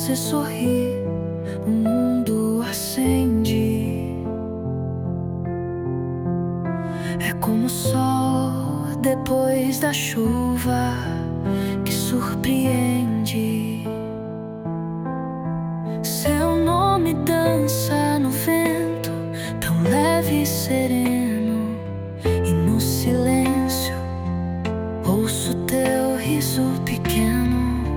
você sorri, o mundo acende. É como o sol depois da chuva que surpreende. Seu nome dança no vento, tão leve e sereno, e no silêncio ouço teu riso pequeno.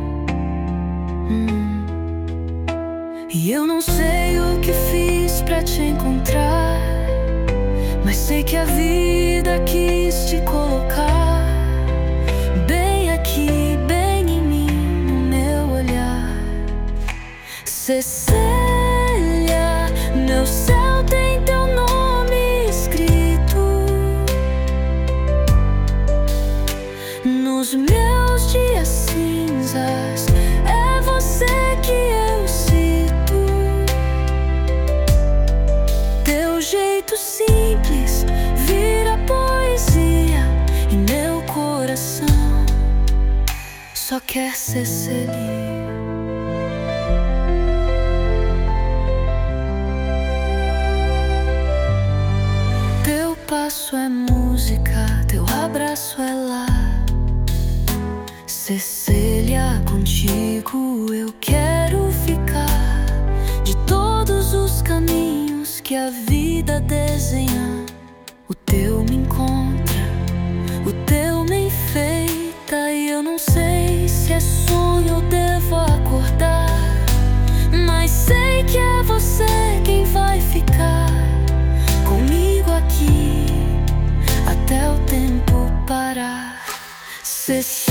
E eu não sei o que fiz pra te encontrar, mas sei que a vida quis te colocar bem aqui, bem em mim, no meu olhar. Cecília, meu céu tem teu nome escrito nos meus dias cinzas. É você que eu cito. Teu jeito simples vira poesia, e meu coração só quer ser Cecília. Teu passo é música, teu abraço é lar. Cecília, contigo eu quero ficar. De todos os caminhos que a vida desenha, o teu me encontra, o teu me enfeita. E eu não sei se é sonho ou devo acordar, mas sei que é você quem vai ficar comigo aqui até o tempo parar. Cecília,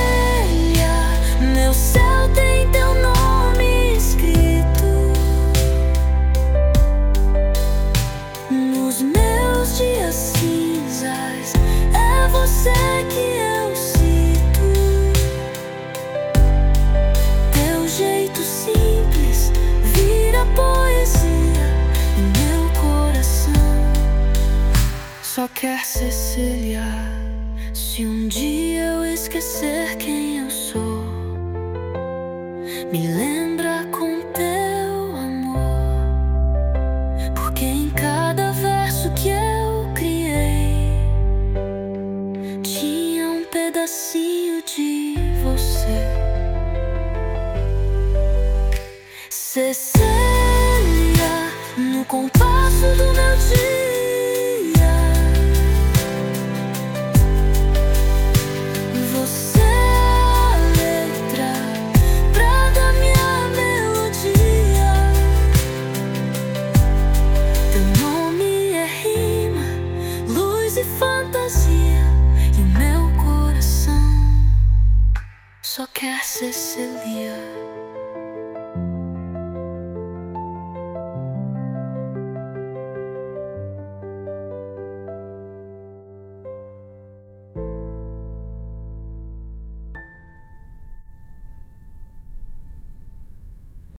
meu céu tem teu nome escrito nos meus dias cinzas. É você que eu cito. Teu jeito simples vira poesia, e meu coração só quer Cecília. Se um dia eu esquecer quem eu sou, me lembra com teu amor, porque em cada verso que eu criei tinha um pedacinho de você. Cecília, no compasso do meu dia, fantasia, e o meu coração só quer Cecília.